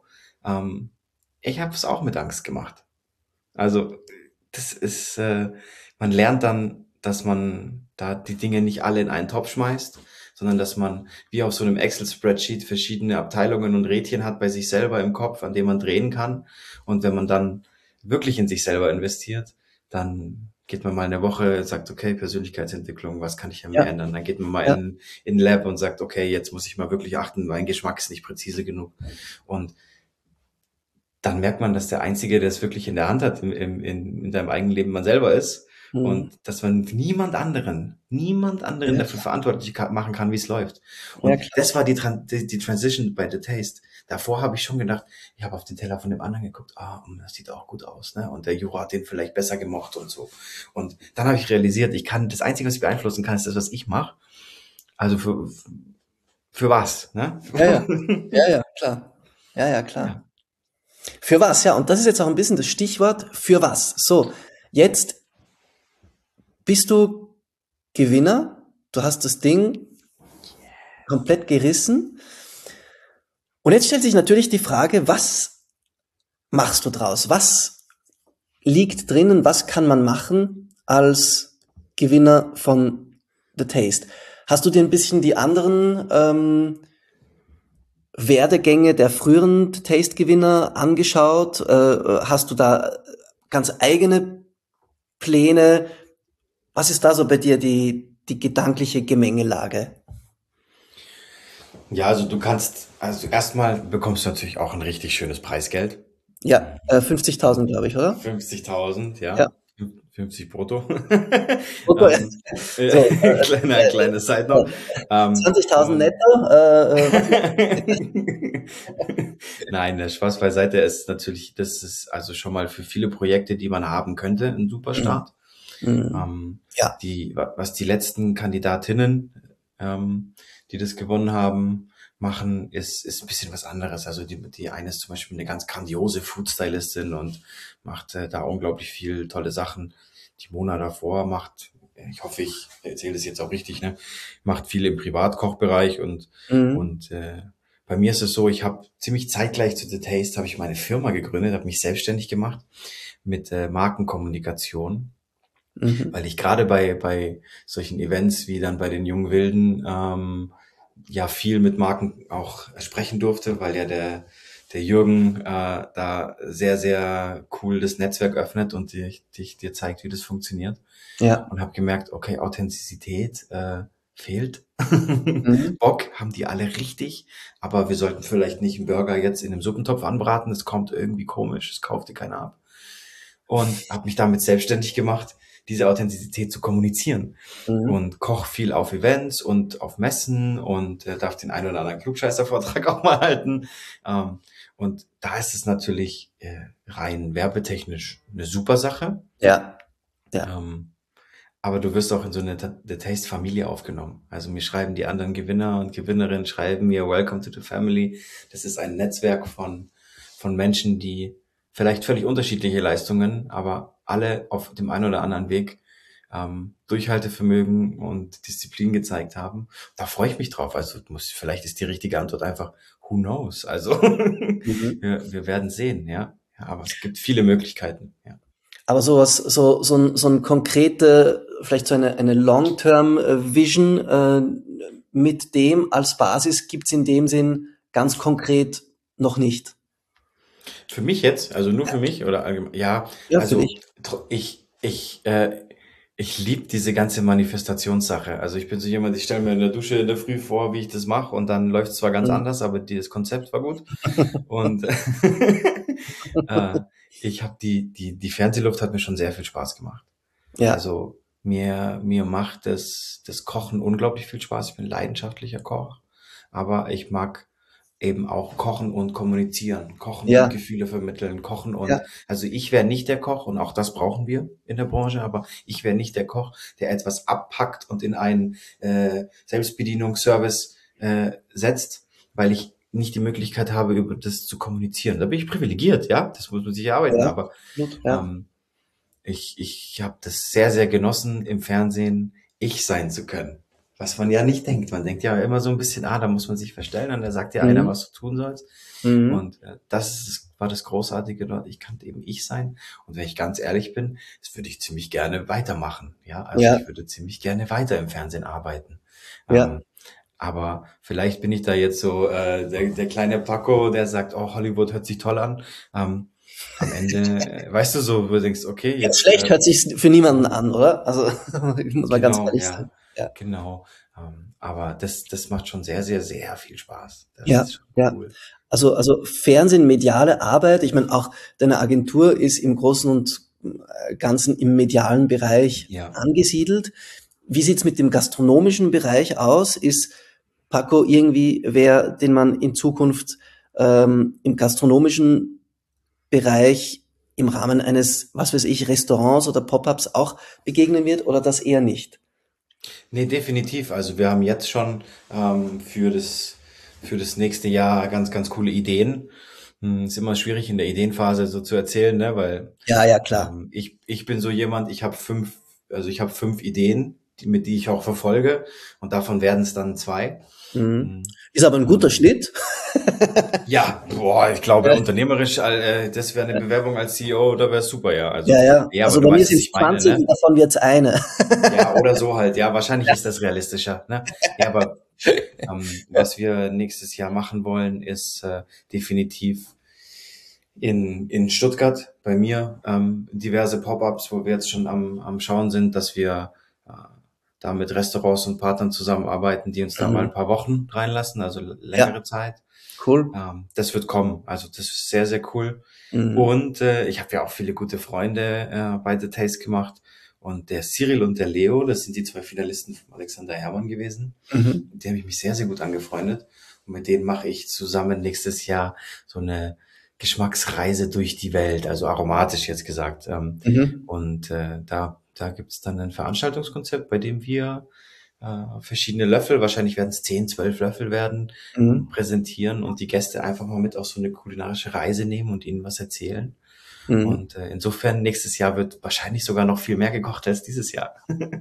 Ich habe es auch mit Angst gemacht. Also das ist, man lernt dann, dass man da die Dinge nicht alle in einen Topf schmeißt, sondern dass man wie auf so einem Excel-Spreadsheet verschiedene Abteilungen und Rädchen hat bei sich selber im Kopf, an denen man drehen kann. Und wenn man dann wirklich in sich selber investiert, dann geht man mal eine Woche, sagt, okay, Persönlichkeitsentwicklung, was kann ich an mir ändern? Dann geht man mal in Lab und sagt, okay, jetzt muss ich mal wirklich achten, mein Geschmack ist nicht präzise genug. Und dann merkt man, dass der Einzige, der es wirklich in der Hand hat, in deinem eigenen Leben man selber ist. Und dass man niemand anderen dafür verantwortlich machen kann, wie es läuft. Und das war die Transition bei The Taste. Davor habe ich schon gedacht, ich habe auf den Teller von dem anderen geguckt, das sieht auch gut aus, ne? Und der Jura hat den vielleicht besser gemocht und so. Und dann habe ich realisiert, das Einzige, was ich beeinflussen kann, ist das, was ich mache. Also für was, ne? Ja, klar. Ja, klar. Ja. Für was, ja. Und das ist jetzt auch ein bisschen das Stichwort, für was. So, jetzt bist du Gewinner, du hast das Ding komplett gerissen. Und jetzt stellt sich natürlich die Frage, was machst du draus? Was liegt drinnen? Was kann man machen als Gewinner von The Taste? Hast du dir ein bisschen die anderen Werdegänge der früheren The Taste-Gewinner angeschaut? Hast du da ganz eigene Pläne? Was ist da so bei dir die gedankliche Gemengelage? Ja, also erstmal bekommst du natürlich auch ein richtig schönes Preisgeld. Ja, 50.000, glaube ich, oder? 50.000, ja. 50 brutto. Brutto, kleine Side Note. 20.000 netto. Nein, der Spaß beiseite ist natürlich, das ist also schon mal für viele Projekte, die man haben könnte, ein super Start. Was die letzten Kandidatinnen, die das gewonnen haben, machen, ist ein bisschen was anderes. Also die eine ist zum Beispiel eine ganz grandiose Foodstylistin und macht da unglaublich viel tolle Sachen. Die Mona davor ich hoffe, ich erzähle das jetzt auch richtig, ne, macht viel im Privatkochbereich und bei mir ist es so, ich habe ziemlich zeitgleich zu The Taste habe ich meine Firma gegründet, habe mich selbstständig gemacht mit Markenkommunikation. Weil ich gerade bei solchen Events wie dann bei den Jungen Wilden viel mit Marken auch sprechen durfte, weil ja der Jürgen da sehr, sehr cool das Netzwerk öffnet und dir zeigt, wie das funktioniert. Ja. Und habe gemerkt, okay, Authentizität fehlt. Bock haben die alle richtig, aber wir sollten vielleicht nicht einen Burger jetzt in einem Suppentopf anbraten, es kommt irgendwie komisch, es kauft dir keiner ab. Und habe mich damit selbstständig gemacht, diese Authentizität zu kommunizieren. Und koch viel auf Events und auf Messen und darf den einen oder anderen Klugscheißer-Vortrag auch mal halten. Und da ist es natürlich rein werbetechnisch eine super Sache. Ja. Aber du wirst auch in so eine The Taste-Familie aufgenommen. Also mir schreiben die anderen Gewinner und Gewinnerinnen, schreiben mir Welcome to the Family. Das ist ein Netzwerk von Menschen, die vielleicht völlig unterschiedliche Leistungen, aber alle auf dem einen oder anderen Weg Durchhaltevermögen und Disziplin gezeigt haben. Da freue ich mich drauf. Also vielleicht ist die richtige Antwort einfach who knows. Also Mhm. wir werden sehen, ja. Ja, aber es gibt viele Möglichkeiten, ja. Aber so ein konkrete, vielleicht so eine Long-Term-Vision mit dem als Basis gibt's in dem Sinn ganz konkret noch nicht. Für mich jetzt, also nur für mich oder allgemein, ja, Ja, für also dich. ich liebe diese ganze Manifestationssache. Also ich bin so jemand, ich stelle mir in der Dusche in der Früh vor, wie ich das mache und dann läuft es zwar ganz Mhm. anders, aber das Konzept war gut. Und äh, ich habe die Fernsehluft hat mir schon sehr viel Spaß gemacht. Ja, Also mir macht das Kochen unglaublich viel Spaß. Ich bin leidenschaftlicher Koch, aber ich mag eben auch kochen und kommunizieren, kochen und ja, Gefühle vermitteln, kochen und ja, also ich wäre nicht der Koch und auch das brauchen wir in der Branche, aber ich wäre nicht der Koch, der etwas abpackt und in einen Selbstbedienungsservice setzt, weil ich nicht die Möglichkeit habe, über das zu kommunizieren. Da bin ich privilegiert, ja, das muss man sich erarbeiten, ja, aber absolut, ja. ähm, ich habe das sehr, sehr genossen, im Fernsehen ich sein zu können. Was man ja nicht denkt. Man denkt ja immer so ein bisschen, da muss man sich verstellen und da sagt dir einer, Mhm. was du tun sollst. Mhm. Und war das Großartige dort. Ich kann eben ich sein. Und wenn ich ganz ehrlich bin, das würde ich ziemlich gerne weitermachen. Ja, also Ja, ich würde ziemlich gerne weiter im Fernsehen arbeiten. ja, Ähm, aber vielleicht bin ich da jetzt so der kleine Paco, der sagt, oh, Hollywood hört sich toll an. Am Ende, weißt du so, wo du denkst, okay, ganz jetzt schlecht hört sich's für niemanden an, oder? Also, ich muss mal ganz genau, ehrlich sein. ja, Ja, genau. Aber das macht schon sehr, sehr, sehr viel Spaß. Das ja, ist schon ja. cool. Also Fernsehen, mediale Arbeit, ich meine, auch deine Agentur ist im Großen und Ganzen im medialen Bereich Ja. angesiedelt. Wie sieht's mit dem gastronomischen Bereich aus? Ist Paco irgendwie wer, den man in Zukunft im gastronomischen Bereich im Rahmen eines, was weiß ich, Restaurants oder Pop-ups auch begegnen wird oder das eher nicht? Nee, definitiv. Also wir haben jetzt schon für das nächste Jahr ganz, ganz coole Ideen. Ist immer schwierig in der Ideenphase so zu erzählen, ne? Weil Ja, ja, klar. ich bin so jemand, ich habe 5 Ideen, mit die ich auch verfolge und davon werden es dann 2. Mhm. Hm, Ist aber ein guter Und Schnitt. ja, boah, ich glaube, unternehmerisch, das wäre eine Bewerbung als CEO, da wäre super, ja. Also, Ja, ja. ja, aber Also du bei mir weißt, was sind ich es meine, 20 ne? und davon wird's eine. Ja, oder so halt. Ja, wahrscheinlich ist das realistischer, ne? Ja, aber was wir nächstes Jahr machen wollen, ist definitiv in Stuttgart bei mir diverse Pop-ups, wo wir jetzt schon am Schauen sind, dass wir äh, da mit Restaurants und Partnern zusammenarbeiten, die uns da mal Mhm. ein paar Wochen reinlassen, also Ja, längere Zeit. cool. Das wird kommen. Also das ist sehr, sehr cool. Mhm. Und ich habe ja auch viele gute Freunde bei The Taste gemacht. Und der Cyril und der Leo, das sind die 2 Finalisten von Alexander Herrmann gewesen. Mhm. Mit denen habe ich mich sehr, sehr gut angefreundet. Und mit denen mache ich zusammen nächstes Jahr so eine Geschmacksreise durch die Welt, also aromatisch jetzt gesagt. Mhm. Und da gibt's dann ein Veranstaltungskonzept, bei dem wir verschiedene Löffel, wahrscheinlich werden es 10, 12 Löffel werden, Mhm. präsentieren und die Gäste einfach mal mit auf so eine kulinarische Reise nehmen und ihnen was erzählen. Mhm. Und insofern nächstes Jahr wird wahrscheinlich sogar noch viel mehr gekocht als dieses Jahr.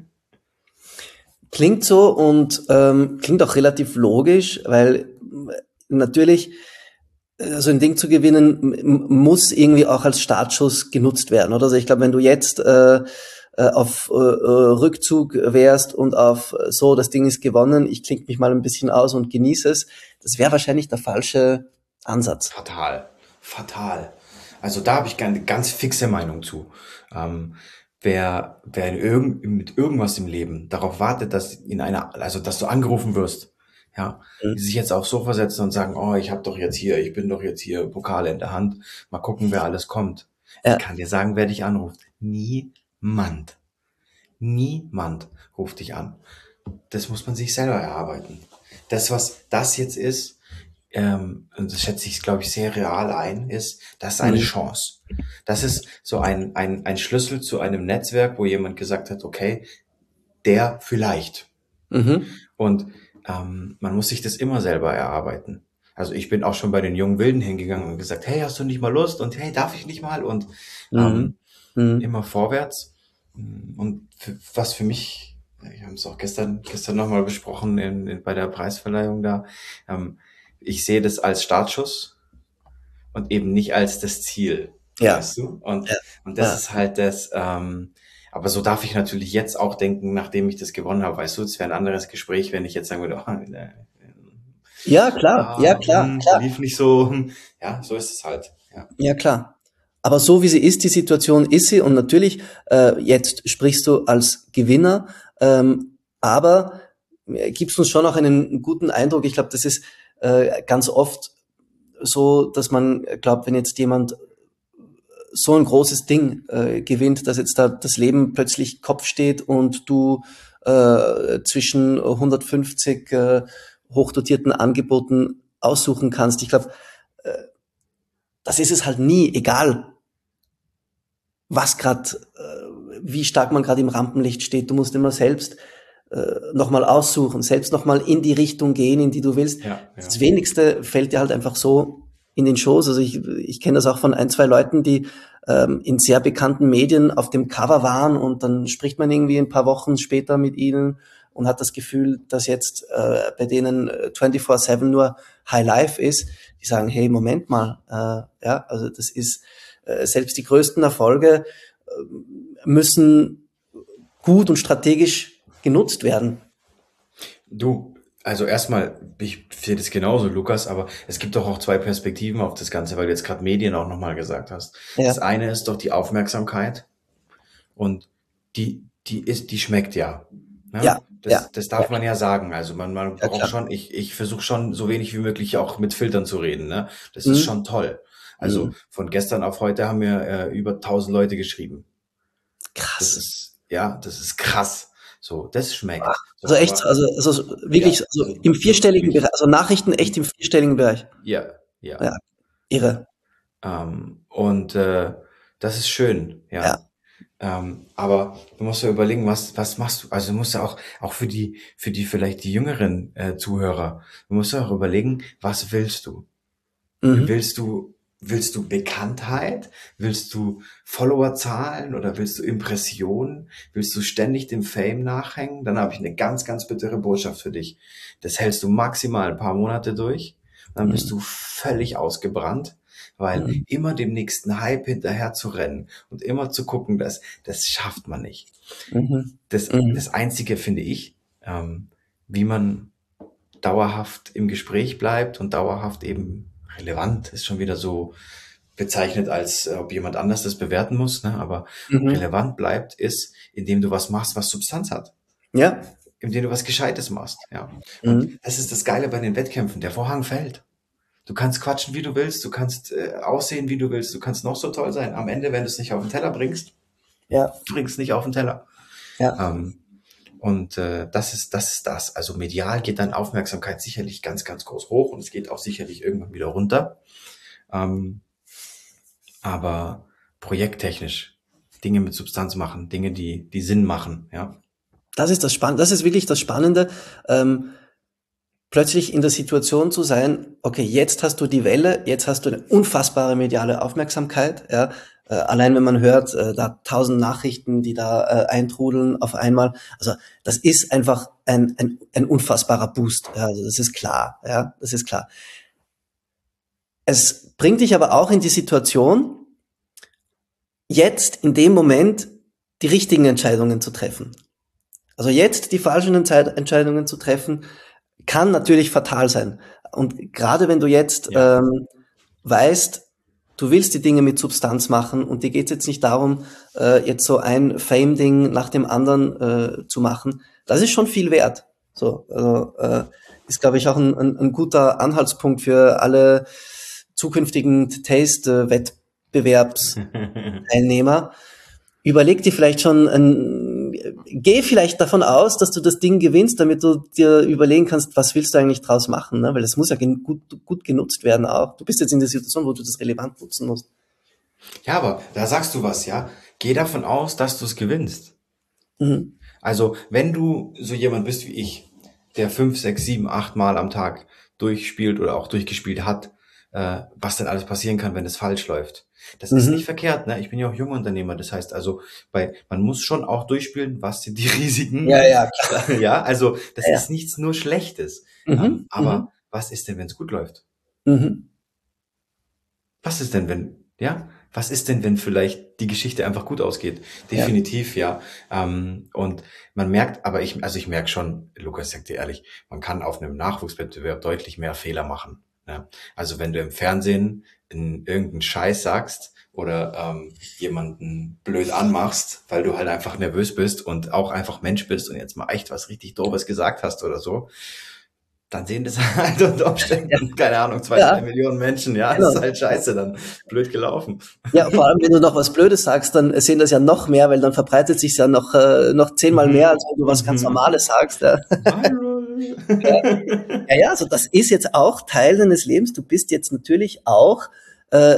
Klingt so und klingt auch relativ logisch, weil natürlich so ein Ding zu gewinnen muss irgendwie auch als Startschuss genutzt werden, oder? Also ich glaube, wenn du jetzt auf Rückzug wärst und auf so, das Ding ist gewonnen, ich klinge mich mal ein bisschen aus und genieße es, das wäre wahrscheinlich der falsche Ansatz. Fatal. Fatal. Also da habe ich eine ganz fixe Meinung zu. Wer mit irgendwas im Leben darauf wartet, also dass du angerufen wirst, ja, die Mhm. sich jetzt aufs Sofa setzen und sagen, oh, ich bin doch jetzt hier, Pokale in der Hand, mal gucken, wer alles kommt. Ich Ja. kann dir sagen, wer dich anruft. Niemand. Niemand ruft dich an. Das muss man sich selber erarbeiten. Das, was das jetzt ist, und das schätze ich, glaube ich, sehr real ein, ist, das ist eine Mhm. Chance. Das ist so ein Schlüssel zu einem Netzwerk, wo jemand gesagt hat, okay, der vielleicht. Mhm. Und man muss sich das immer selber erarbeiten. Also ich bin auch schon bei den jungen Wilden hingegangen und gesagt, hey, hast du nicht mal Lust? Und hey, darf ich nicht mal? Und Mhm. ähm, Mhm. immer vorwärts. Und was für mich, wir haben es auch gestern nochmal besprochen bei der Preisverleihung da, ich sehe das als Startschuss und eben nicht als das Ziel, Ja, weißt du? ja, Und das ja. ist halt aber so darf ich natürlich jetzt auch denken, nachdem ich das gewonnen habe, weißt du, es wäre ein anderes Gespräch, wenn ich jetzt sagen würde, Ja, klar, ja, klar, klar, lief nicht so, ja, so ist es halt, ja. ja, klar. Aber so wie sie ist, die Situation ist sie und natürlich, jetzt sprichst du als Gewinner, aber gibst uns schon auch einen guten Eindruck. Ich glaube, das ist ganz oft so, dass man glaubt, wenn jetzt jemand so ein großes Ding gewinnt, dass jetzt da das Leben plötzlich Kopf steht und du zwischen 150 hochdotierten Angeboten aussuchen kannst. Ich glaube, das ist es halt nie, egal was gerade, wie stark man gerade im Rampenlicht steht. Du musst immer selbst nochmal aussuchen, selbst nochmal in die Richtung gehen, in die du willst. Ja, ja. Das Wenigste fällt dir halt einfach so in den Schoß. Also ich kenne das auch von ein, zwei Leuten, die in sehr bekannten Medien auf dem Cover waren und dann spricht man irgendwie ein paar Wochen später mit ihnen und hat das Gefühl, dass jetzt bei denen 24/7 nur High Life ist. Die sagen, hey, Moment mal, ja, also das ist selbst die größten Erfolge müssen gut und strategisch genutzt werden. Du, also erstmal, ich sehe das genauso, Lukas, aber es gibt doch auch zwei Perspektiven auf das Ganze, weil du jetzt gerade Medien auch nochmal gesagt hast. Ja, Das eine ist doch die Aufmerksamkeit und die schmeckt ja. Ne? ja, ja, Das darf man ja sagen. Also man ja, braucht klar. schon, ich versuche schon so wenig wie möglich auch mit Filtern zu reden. Ne? Das ist Mhm. schon toll. Also Mhm. von gestern auf heute haben mir über 1000 Leute geschrieben. Krass. Das ist krass. So, das schmeckt. Also So, echt, aber also ja, wirklich, also also im vierstelligen wirklich, Bereich, also Nachrichten echt im vierstelligen Bereich. ja, ja. Ja, irre. Und das ist schön, Ja, ja. Aber du musst ja überlegen, was machst du? Also du musst ja auch für die vielleicht die jüngeren Zuhörer, du musst ja auch überlegen, was willst du? mhm. Willst du, willst du Bekanntheit? Willst du Followerzahlen oder willst du Impressionen? Willst du ständig dem Fame nachhängen? Dann habe ich eine ganz, ganz bittere Botschaft für dich. Das hältst du maximal ein paar Monate durch, dann bist Mhm. du völlig ausgebrannt, weil Mhm. immer dem nächsten Hype hinterher zu rennen und immer zu gucken, das schafft man nicht. Mhm. Das Mhm. Einzige finde ich, wie man dauerhaft im Gespräch bleibt und dauerhaft eben relevant, ist schon wieder so bezeichnet, als ob jemand anders das bewerten muss, ne? Aber Mhm. relevant bleibt, ist, indem du was machst, was Substanz hat, Ja. indem du was Gescheites machst, ja. Und Mhm. das ist das Geile bei den Wettkämpfen, der Vorhang fällt. Du kannst quatschen, wie du willst, du kannst aussehen, wie du willst, du kannst noch so toll sein. Am Ende, wenn du es nicht auf den Teller bringst, Ja. bringst nicht auf den Teller. Ja. Ähm, Und das ist das. Also medial geht dann Aufmerksamkeit sicherlich ganz, ganz groß hoch und es geht auch sicherlich irgendwann wieder runter. Ähm, aber projekttechnisch Dinge mit Substanz machen, Dinge, die Sinn machen, ja. Das ist das Spannende, das ist wirklich das Spannende, plötzlich in der Situation zu sein, okay, jetzt hast du die Welle, jetzt hast du eine unfassbare mediale Aufmerksamkeit, ja. Allein wenn man hört, da 1000 Nachrichten, die da eintrudeln auf einmal. Also das ist einfach ein unfassbarer Boost. Ja, also das ist klar, ja, das ist klar. Es bringt dich aber auch in die Situation, jetzt in dem Moment die richtigen Entscheidungen zu treffen. Also jetzt die falschen Entscheidungen zu treffen, kann natürlich fatal sein. Und gerade wenn du jetzt Ja. weißt, du willst die Dinge mit Substanz machen und dir geht es jetzt nicht darum, jetzt so ein Fame-Ding nach dem anderen zu machen, das ist schon viel wert. So, also, ist, glaube ich, auch ein guter Anhaltspunkt für alle zukünftigen Taste-Wettbewerbsteilnehmer. Überleg dir vielleicht schon, geh vielleicht davon aus, dass du das Ding gewinnst, damit du dir überlegen kannst, was willst du eigentlich draus machen, ne? Weil das muss ja gut genutzt werden auch. Du bist jetzt in der Situation, wo du das relevant nutzen musst. Ja, aber da sagst du was, ja. Geh davon aus, dass du es gewinnst. Mhm. Also, wenn du so jemand bist wie ich, der 5, 6, 7, 8 Mal am Tag durchspielt oder auch durchgespielt hat, was denn alles passieren kann, wenn es falsch läuft. Das ist nicht verkehrt, ne? Ich bin ja auch junger Unternehmer, das heißt also, man muss schon auch durchspielen, was sind die Ja, Risiken. ja, klar. Ja, also das Ja, ja. ist nichts nur Schlechtes. Mhm, mhm, Aber was ist denn, wenn es gut läuft? mhm. Was ist denn, was ist denn, wenn vielleicht die Geschichte einfach gut ausgeht? Ja. Definitiv, ja. Und man merkt, ich merke schon, Lukas, sag dir ehrlich, man kann auf einem Nachwuchswettbewerb deutlich mehr Fehler machen. Ne? Also wenn du im Fernsehen irgendeinen Scheiß sagst oder jemanden blöd anmachst, weil du halt einfach nervös bist und auch einfach Mensch bist und jetzt mal echt was richtig Doofes gesagt hast oder so, dann sehen das halt unter Ja, Umständen, keine Ahnung, 2, 3 ja, Millionen Menschen, ja, das ist genau. halt scheiße, dann blöd gelaufen. Ja, vor allem, wenn du noch was Blödes sagst, dann sehen das ja noch mehr, weil dann verbreitet sich ja noch 10-mal mehr, Mhm. als wenn du was ganz Mhm. Normales sagst. Ja. Viral. Ja, ja, also das ist jetzt auch Teil deines Lebens. Du bist jetzt natürlich auch äh,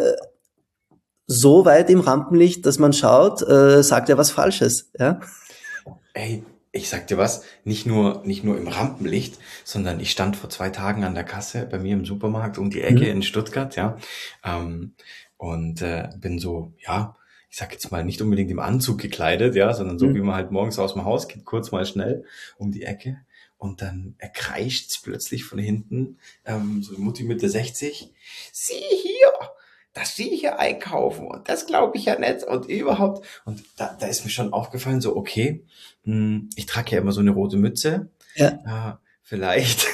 so weit im Rampenlicht, dass man schaut, sagt er was Falsches. Ja? Ey, ich sag dir was, nicht nur im Rampenlicht, sondern ich stand vor 2 Tagen an der Kasse bei mir im Supermarkt um die Ecke Mhm. in Stuttgart, ja, und bin so, ja, ich sag jetzt mal nicht unbedingt im Anzug gekleidet, ja, sondern so, wie Mhm. man halt morgens aus dem Haus geht, kurz mal schnell um die Ecke und dann kreischt's plötzlich von hinten, so Mutti Mitte 60, sieh hier, dass Sie hier einkaufen und das glaube ich ja nicht und überhaupt. Und da ist mir schon aufgefallen, so, okay, ich trage ja immer so eine rote Mütze. Ja. Vielleicht,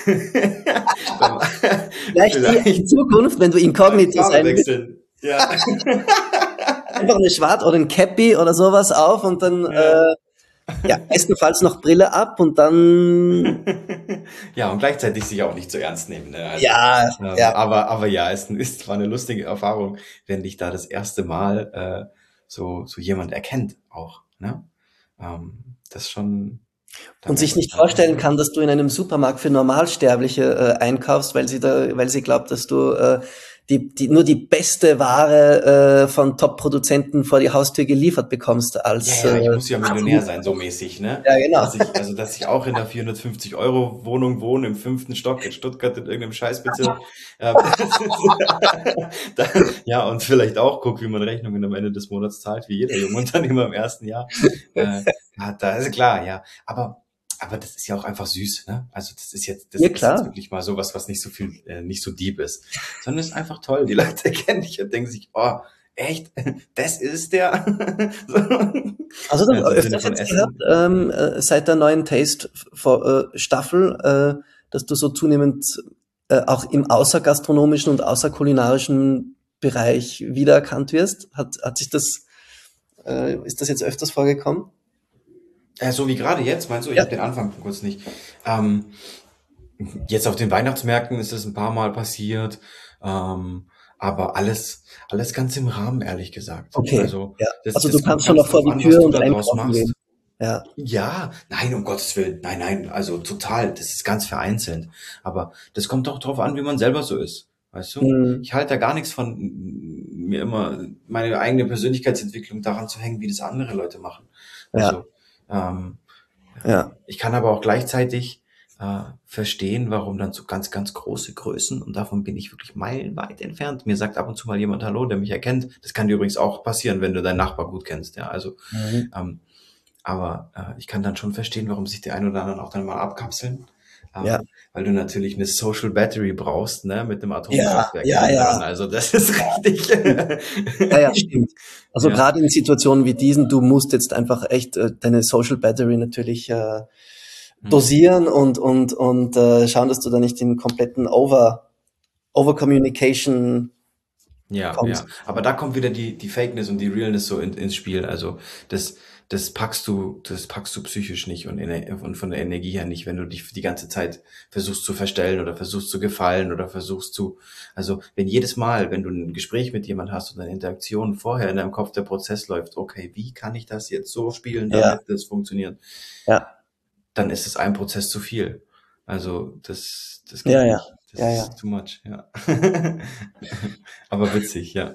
Vielleicht in vielleicht Zukunft, wenn du mal die inkognito Farbe sein willst, wechseln. Ja. einfach eine Schwarz- oder ein Cappy oder sowas auf und dann Ja. ja, bestenfalls noch Brille ab und dann Ja, und gleichzeitig sich auch nicht so ernst nehmen. Ne? Also, ja, ja. aber ja, war eine lustige Erfahrung, wenn dich da das erste Mal so jemand erkennt auch. Ne? Das schon, da Und sich merkt man nicht dann, vorstellen kann, dass du in einem Supermarkt für Normalsterbliche einkaufst, weil sie glaubt, dass du nur die beste Ware von Top-Produzenten vor die Haustür geliefert bekommst ja, als ja, ich muss ja Millionär absolut. sein, so mäßig, ne? Ja, genau. Dass ich auch in der 450 € Wohnung wohne, im 5. Stock in Stuttgart in irgendeinem Scheißbezirk. Das ist, da, ja, und vielleicht auch guck, wie man Rechnungen am Ende des Monats zahlt, wie jeder junge Unternehmer im ersten Jahr. Ja, da ist klar, ja. Aber das ist ja auch einfach süß, ne? Also das Ja, ist jetzt klar. wirklich mal sowas, was nicht so viel, nicht so deep ist. Sondern es ist einfach toll. Die Leute kennen dich und denken sich, oh, echt? Das ist der? So. Also dann Also im Sinne öfters von jetzt gehört, Essen. seit der neuen Taste-Staffel, dass du so zunehmend auch im außergastronomischen und außerkulinarischen Bereich wiedererkannt wirst. Hat sich ist das jetzt öfters vorgekommen? So wie gerade jetzt, meinst du? Ich Ja. habe den Anfang kurz nicht. Ähm, Jetzt auf den Weihnachtsmärkten ist es ein paar Mal passiert, aber alles ganz im Rahmen, ehrlich gesagt. Okay, Also ja. Also du das kommt kannst schon ganz noch vor drauf die an, was Tür du und da draus einkaufen gehen. machst. Ja. Ja, nein, um Gottes Willen, nein, nein, also total, das ist ganz vereinzelt. Aber das kommt doch drauf an, wie man selber so ist, weißt du? Mhm. Ich halte da gar nichts von, mir immer meine eigene Persönlichkeitsentwicklung daran zu hängen, wie das andere Leute machen. Ja, Also ähm, ja, ich kann aber auch gleichzeitig verstehen, warum dann so ganz, ganz große Größen, und davon bin ich wirklich meilenweit entfernt. Mir sagt ab und zu mal jemand Hallo, der mich erkennt. Das kann dir übrigens auch passieren, wenn du deinen Nachbar gut kennst. Ja, also, mhm. ähm, aber ich kann dann schon verstehen, warum sich die ein oder anderen auch dann mal abkapseln. Ja, Weil du natürlich eine Social Battery brauchst, ne, mit dem ja, Atomkraftwerk ja, innen ja, dran. Also das ist richtig. ja, ja, stimmt. Also Ja. gerade in Situationen wie diesen, du musst jetzt einfach echt deine Social Battery natürlich Hm. dosieren und schauen, dass du da nicht in kompletten Over-Communication Ja, ja. kommst. Aber da kommt wieder die Fakeness und die Realness so ins Spiel. Also das, das packst du psychisch nicht und von der Energie her nicht, wenn du dich die ganze Zeit versuchst zu verstellen oder versuchst zu gefallen oder also wenn jedes Mal, wenn du ein Gespräch mit jemand hast oder eine Interaktion vorher in deinem Kopf der Prozess läuft, okay, wie kann ich das jetzt so spielen, Ja, damit das funktioniert, ja, dann ist es ein Prozess zu viel. Also das ja, geht ja, nicht. Das ja, ja. ist too much, ja. Aber witzig, ja.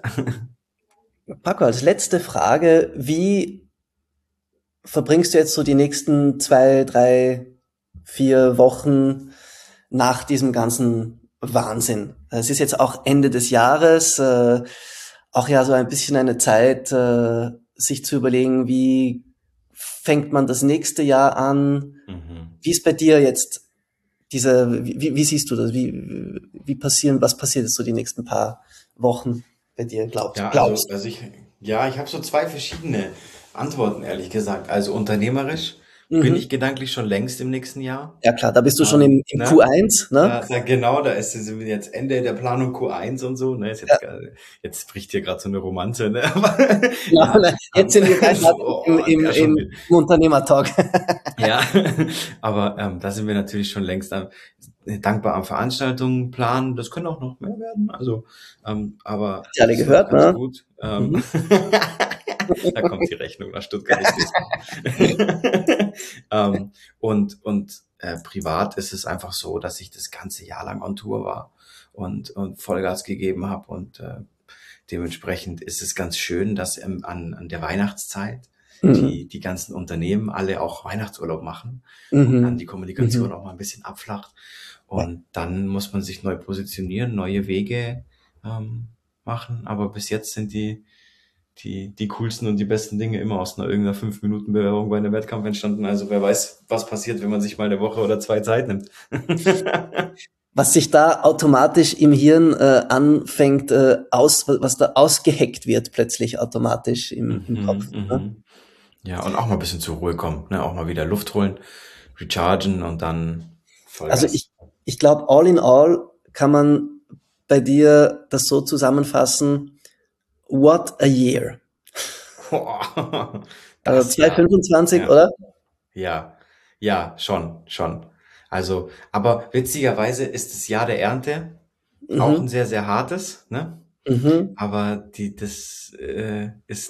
Paco, als letzte Frage, wie verbringst du jetzt so die nächsten 2, 3, 4 Wochen nach diesem ganzen Wahnsinn. Es ist jetzt auch Ende des Jahres, auch ja so ein bisschen eine Zeit, sich zu überlegen, wie fängt man das nächste Jahr an? Wie ist bei dir jetzt wie siehst du das? Was passiert jetzt so die nächsten paar Wochen bei dir, glaubst? Ich habe so zwei verschiedene Antworten, ehrlich gesagt. Also unternehmerisch bin Mhm. ich gedanklich schon längst im nächsten Jahr. Ja klar, da bist du schon im Ne? Q1, ne? Sind wir jetzt Ende der Planung Q1 und so. Ne? Ja, Jetzt bricht hier gerade so eine Romanze. Ne? Aber genau, ne? Jetzt sind wir gleich schon im Unternehmertalk. ja, aber da sind wir natürlich schon längst dankbar am Veranstaltungen planen. Das können auch noch mehr werden. Also, aber Habt ihr alle das läuft gehört, ganz ne? gut. Mhm. Da kommt die Rechnung nach Stuttgart. Privat ist es einfach so, dass ich das ganze Jahr lang on Tour war und Vollgas gegeben habe und dementsprechend ist es ganz schön, dass an der Weihnachtszeit Mhm. die ganzen Unternehmen alle auch Weihnachtsurlaub machen und dann die Mhm. Kommunikation Mhm. auch mal ein bisschen abflacht. Ja. Und dann muss man sich neu positionieren, neue Wege machen. Aber bis jetzt sind die coolsten und die besten Dinge immer aus irgendeiner 5-Minuten-Bewerbung bei einem Wettkampf entstanden. Also wer weiß, was passiert, wenn man sich mal eine Woche oder zwei Zeit nimmt. Was sich da automatisch im Hirn anfängt, was da ausgeheckt wird, plötzlich automatisch im Kopf. Ne? Ja, und auch mal ein bisschen zur Ruhe kommen, ne? Auch mal wieder Luft holen, rechargen und dann Also Vollgas. ich glaube, all in all kann man bei dir das so zusammenfassen, what a year. Also Das ja, 2025, ja, oder? ja, ja, schon. Also, aber witzigerweise ist das Jahr der Ernte auch ein Mhm. sehr, sehr hartes, ne? Mhm. Aber das ist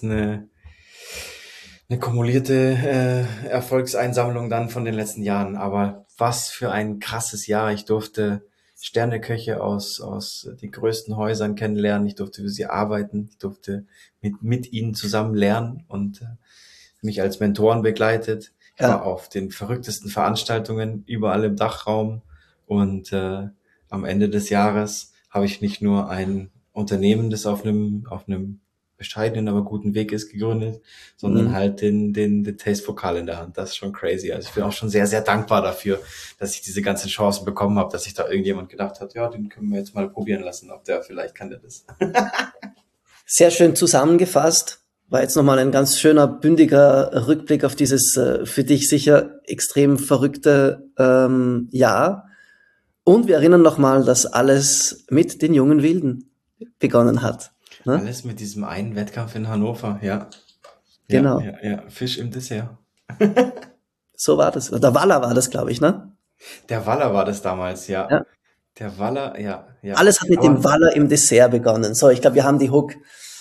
eine kumulierte Erfolgseinsammlung dann von den letzten Jahren. Aber was für ein krasses Jahr. Ich durfte Sterneköche aus den größten Häusern kennenlernen. Ich durfte für sie arbeiten. Ich durfte mit ihnen zusammen lernen und mich als Mentoren begleitet. Ich war Ja. auf den verrücktesten Veranstaltungen überall im Dachraum und am Ende des Jahres habe ich nicht nur ein Unternehmen, das auf einem bescheidenen, aber guten Weg ist, gegründet, sondern Mhm. halt den Taste-Pokal in der Hand. Das ist schon crazy. Also ich bin auch schon sehr, sehr dankbar dafür, dass ich diese ganzen Chancen bekommen habe, dass sich da irgendjemand gedacht hat, ja, den können wir jetzt mal probieren lassen, ob der vielleicht kann der das. Sehr schön zusammengefasst. War jetzt nochmal ein ganz schöner, bündiger Rückblick auf dieses für dich sicher extrem verrückte Jahr. Und wir erinnern nochmal, dass alles mit den jungen Wilden begonnen hat. Ne? Alles mit diesem einen Wettkampf in Hannover, ja. Ja, Genau, ja, ja. Fisch im Dessert. so war das. Der Waller war das, glaube ich, ne? Der Waller war das damals, ja. Ja. Der Waller, ja, ja. Alles hat mit dem Aber, Waller im Dessert begonnen. So, ich glaube, wir haben die Hook.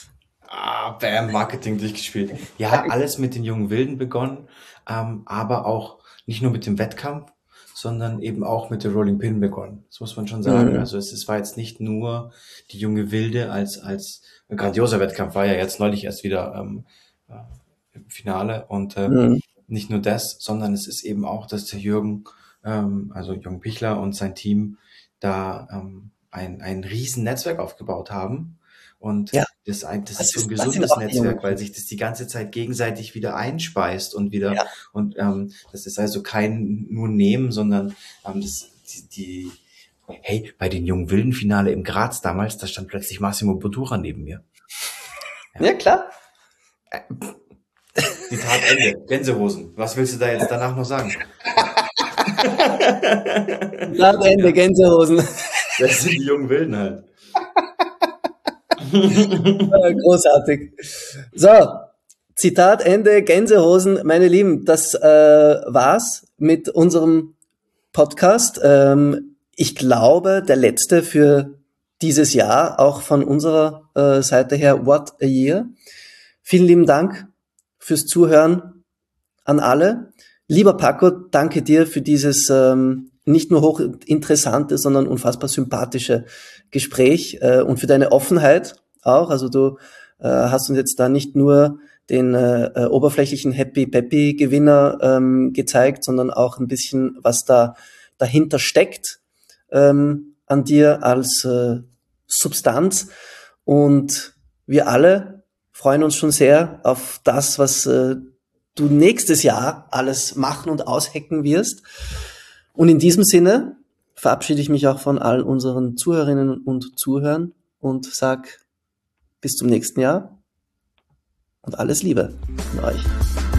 bam, Marketing durchgespielt. Ja, alles mit den jungen Wilden begonnen, aber auch nicht nur mit dem Wettkampf, sondern eben auch mit der Rolling Pin begonnen. Das muss man schon sagen. Mhm. Also es war jetzt nicht nur die junge Wilde als ein grandioser Wettkampf, war ja jetzt neulich erst wieder äh, im Finale und Mhm. nicht nur das, sondern es ist eben auch, dass der Jürgen, also Jürgen Pichler und sein Team da ein riesen Netzwerk aufgebaut haben. Und Ja, das ist so ein was sind gesundes auch die jungen Netzwerk, weil Wilden? sich das die ganze Zeit gegenseitig wieder einspeist und wieder, Ja, und das ist also kein nur Nehmen, sondern hey, bei den jungen Wilden Finale im Graz damals, da stand plötzlich Massimo Bottura neben mir. ja klar. Zitat Ende. Gänsehosen. Was willst du da jetzt danach noch sagen? Zitat Ende, Ja, Gänsehosen. das sind die jungen Wilden halt. Großartig. So, Zitat Ende, Gänsehosen. Meine Lieben, das war's mit unserem Podcast. Ich glaube, der letzte für dieses Jahr, auch von unserer Seite her, what a year. Vielen lieben Dank fürs Zuhören an alle. Lieber Paco, danke dir für dieses nicht nur hochinteressante, sondern unfassbar sympathische Gespräch und für deine Offenheit auch. Also du hast uns jetzt da nicht nur den oberflächlichen Happy-Peppy-Gewinner gezeigt, sondern auch ein bisschen, was da dahinter steckt. an dir als Substanz und wir alle freuen uns schon sehr auf das, was du nächstes Jahr alles machen und aushecken wirst. Und in diesem Sinne verabschiede ich mich auch von all unseren Zuhörerinnen und Zuhörern und sag bis zum nächsten Jahr und alles Liebe an euch.